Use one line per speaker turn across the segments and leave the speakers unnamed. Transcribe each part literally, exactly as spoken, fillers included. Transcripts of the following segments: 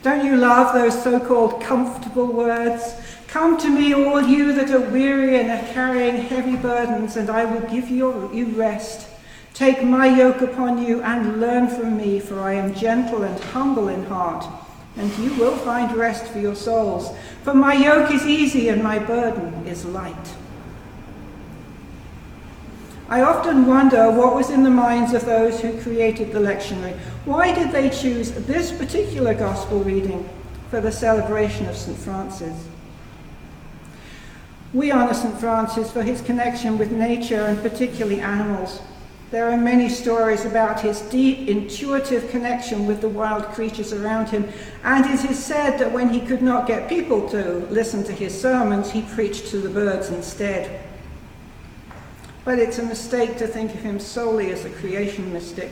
Don't you love those so-called comfortable words? Come to me, all you that are weary and are carrying heavy burdens, and I will give you, you rest. Take my yoke upon you and learn from me, for I am gentle and humble in heart, and you will find rest for your souls. For my yoke is easy and my burden is light. I often wonder what was in the minds of those who created the lectionary. Why did they choose this particular gospel reading for the celebration of Saint Francis? We honour Saint Francis for his connection with nature and particularly animals. There are many stories about his deep, intuitive connection with the wild creatures around him, and it is said that when he could not get people to listen to his sermons, he preached to the birds instead. But it's a mistake to think of him solely as a creation mystic.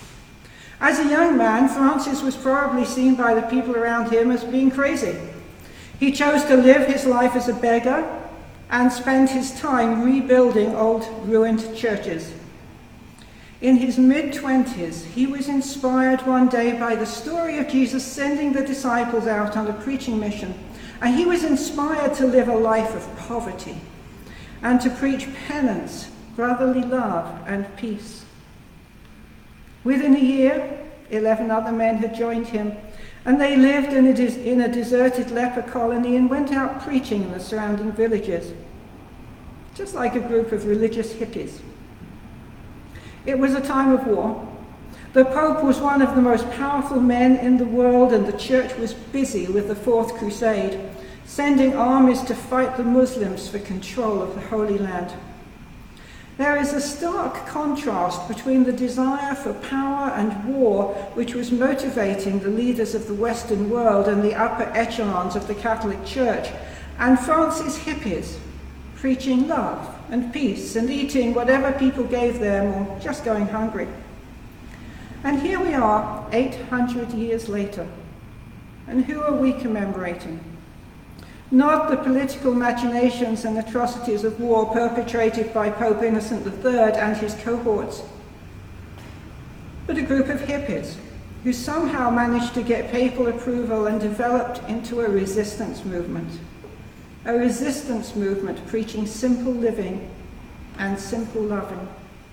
As a young man, Francis was probably seen by the people around him as being crazy. He chose to live his life as a beggar and spend his time rebuilding old ruined churches. In his mid-twenties, he was inspired one day by the story of Jesus sending the disciples out on a preaching mission, and he was inspired to live a life of poverty and to preach penance, brotherly love, and peace. Within a year, eleven other men had joined him, and they lived in a, des- in a deserted leper colony and went out preaching in the surrounding villages, just like a group of religious hippies. It was a time of war. The Pope was one of the most powerful men in the world, and the church was busy with the Fourth Crusade, sending armies to fight the Muslims for control of the Holy Land. There is a stark contrast between the desire for power and war, which was motivating the leaders of the Western world and the upper echelons of the Catholic Church, and Francis hippies, preaching love and peace and eating whatever people gave them or just going hungry. And here we are, eight hundred years later. And who are we commemorating? Not the political machinations and atrocities of war perpetrated by Pope Innocent the Third and his cohorts, but a group of hippies who somehow managed to get papal approval and developed into a resistance movement. A resistance movement preaching simple living and simple loving.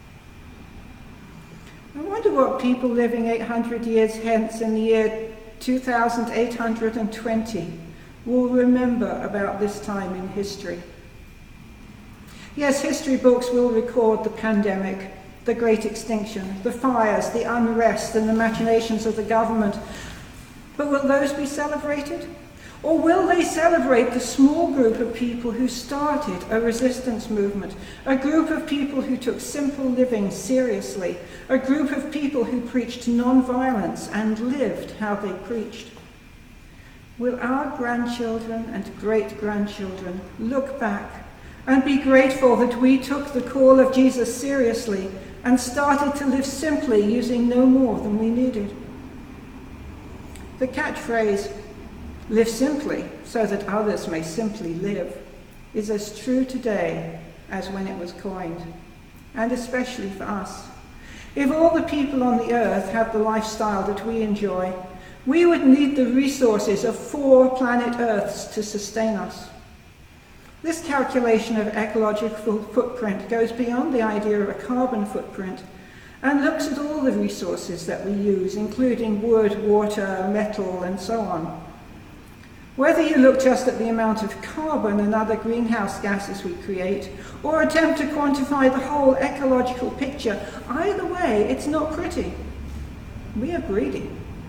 I wonder what people living eight hundred years hence in the year two thousand eight hundred twenty will remember about this time in history. Yes, history books will record the pandemic, the great extinction, the fires, the unrest, and the machinations of the government. But will those be celebrated? Or will they celebrate the small group of people who started a resistance movement, a group of people who took simple living seriously, a group of people who preached non-violence and lived how they preached? Will our grandchildren and great-grandchildren look back and be grateful that we took the call of Jesus seriously and started to live simply, using no more than we needed? The catchphrase, "Live simply so that others may simply live," is as true today as when it was coined, and especially for us. If all the people on the earth had the lifestyle that we enjoy, we would need the resources of four planet Earths to sustain us. This calculation of ecological footprint goes beyond the idea of a carbon footprint and looks at all the resources that we use, including wood, water, metal, and so on. Whether you look just at the amount of carbon and other greenhouse gases we create, or attempt to quantify the whole ecological picture, either way, it's not pretty. We are greedy.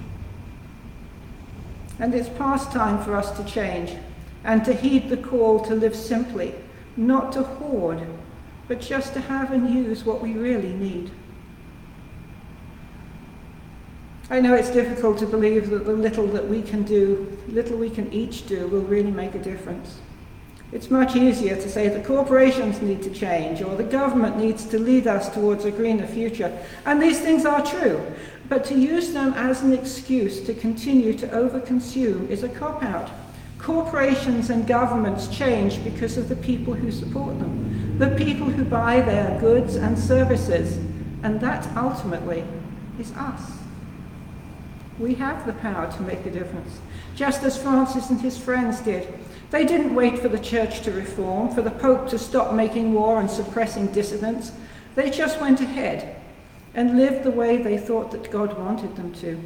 And it's past time for us to change and to heed the call to live simply, not to hoard, but just to have and use what we really need. I know it's difficult to believe that the little that we can do, little we can each do, will really make a difference. It's much easier to say that corporations need to change, or the government needs to lead us towards a greener future. And these things are true, but to use them as an excuse to continue to overconsume is a cop-out. Corporations and governments change because of the people who support them, the people who buy their goods and services, and that ultimately is us. We have the power to make a difference, just as Francis and his friends did. They didn't wait for the church to reform, for the Pope to stop making war and suppressing dissidents. They just went ahead and lived the way they thought that God wanted them to.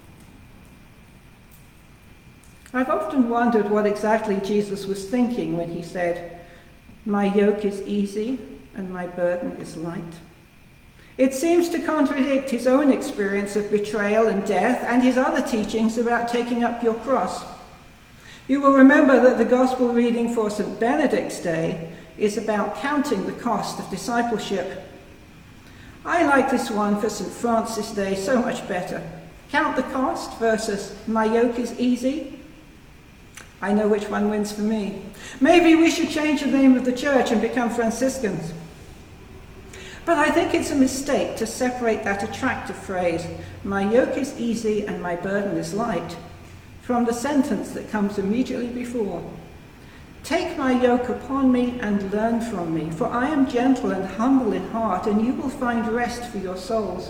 I've often wondered what exactly Jesus was thinking when he said, "My yoke is easy and my burden is light." It seems to contradict his own experience of betrayal and death and his other teachings about taking up your cross. You will remember that the Gospel reading for Saint Benedict's Day is about counting the cost of discipleship. I like this one for Saint Francis Day so much better. Count the cost versus my yoke is easy. I know which one wins for me. Maybe we should change the name of the church and become Franciscans. But I think it's a mistake to separate that attractive phrase, "My yoke is easy and my burden is light," from the sentence that comes immediately before. "Take my yoke upon me and learn from me, for I am gentle and humble in heart, and you will find rest for your souls."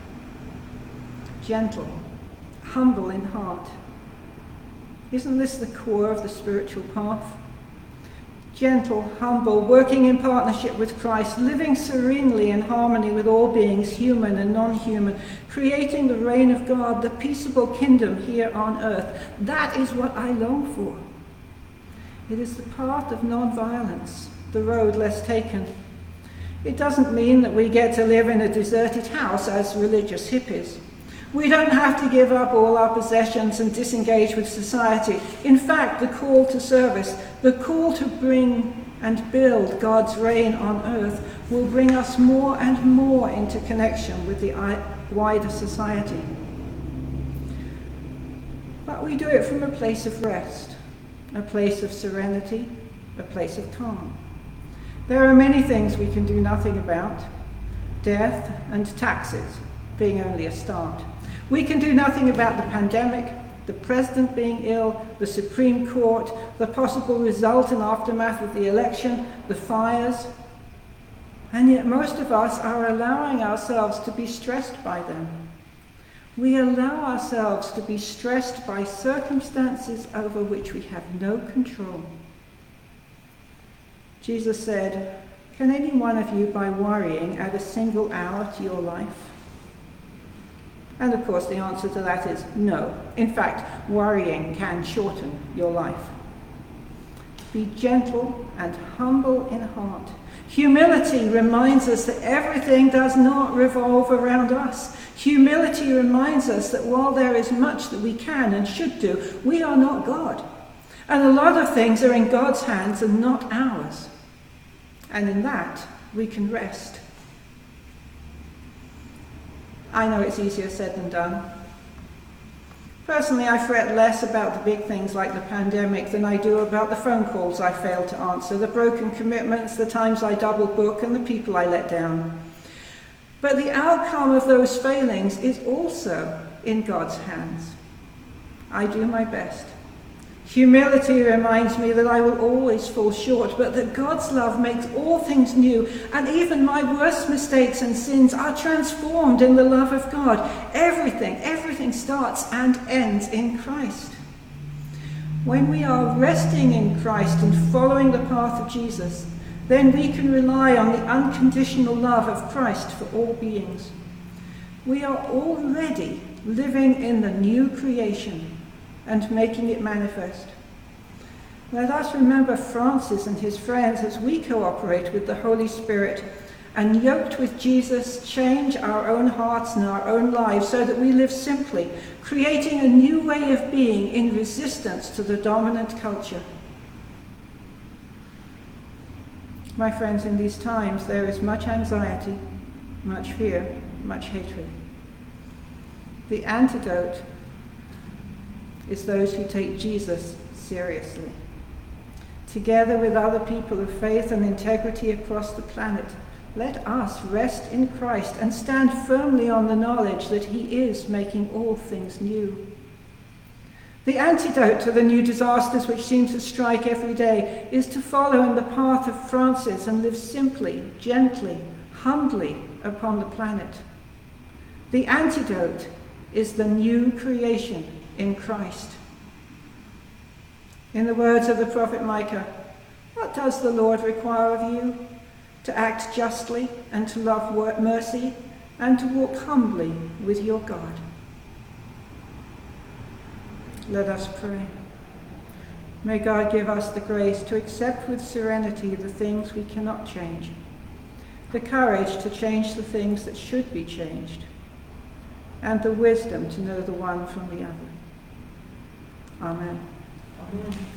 Gentle, humble in heart. Isn't this the core of the spiritual path? Gentle, humble, working in partnership with Christ, living serenely in harmony with all beings, human and non-human, creating the reign of God, the peaceable kingdom here on earth. That is what I long for. It is the path of non-violence, the road less taken. It doesn't mean that we get to live in a deserted house as religious hippies. We don't have to give up all our possessions and disengage with society. In fact, the call to service, the call to bring and build God's reign on earth will bring us more and more into connection with the wider society. But we do it from a place of rest, a place of serenity, a place of calm. There are many things we can do nothing about, death and taxes being only a start. We can do nothing about the pandemic, the president being ill, the Supreme Court, the possible result and aftermath of the election, the fires. And yet most of us are allowing ourselves to be stressed by them. We allow ourselves to be stressed by circumstances over which we have no control. Jesus said, "Can any one of you by worrying add a single hour to your life?" And of course the answer to that is no. In fact, worrying can shorten your life. Be gentle and humble in heart. Humility reminds us that everything does not revolve around us. Humility reminds us that while there is much that we can and should do, we are not God. And a lot of things are in God's hands and not ours. And in that, we can rest. I know it's easier said than done. Personally, I fret less about the big things like the pandemic than I do about the phone calls I failed to answer, the broken commitments, the times I double book, and the people I let down. But the outcome of those failings is also in God's hands. I do my best. Humility reminds me that I will always fall short, but that God's love makes all things new, and even my worst mistakes and sins are transformed in the love of God. Everything, everything starts and ends in Christ. When we are resting in Christ and following the path of Jesus, then we can rely on the unconditional love of Christ for all beings. We are already living in the new creation and making it manifest. Let us remember Francis and his friends as we cooperate with the Holy Spirit and, yoked with Jesus, change our own hearts and our own lives so that we live simply, creating a new way of being in resistance to the dominant culture. My friends, in these times there is much anxiety, much fear, much hatred. The antidote is those who take Jesus seriously. Together with other people of faith and integrity across the planet, let us rest in Christ and stand firmly on the knowledge that he is making all things new. The antidote to the new disasters which seem to strike every day is to follow in the path of Francis and live simply, gently, humbly upon the planet. The antidote is the new creation in Christ. In the words of the prophet Micah, what does the Lord require of you? To act justly and to love mercy and to walk humbly with your God. Let us pray. May God give us the grace to accept with serenity the things we cannot change, the courage to change the things that should be changed, and the wisdom to know the one from the other. Amen.
Amen.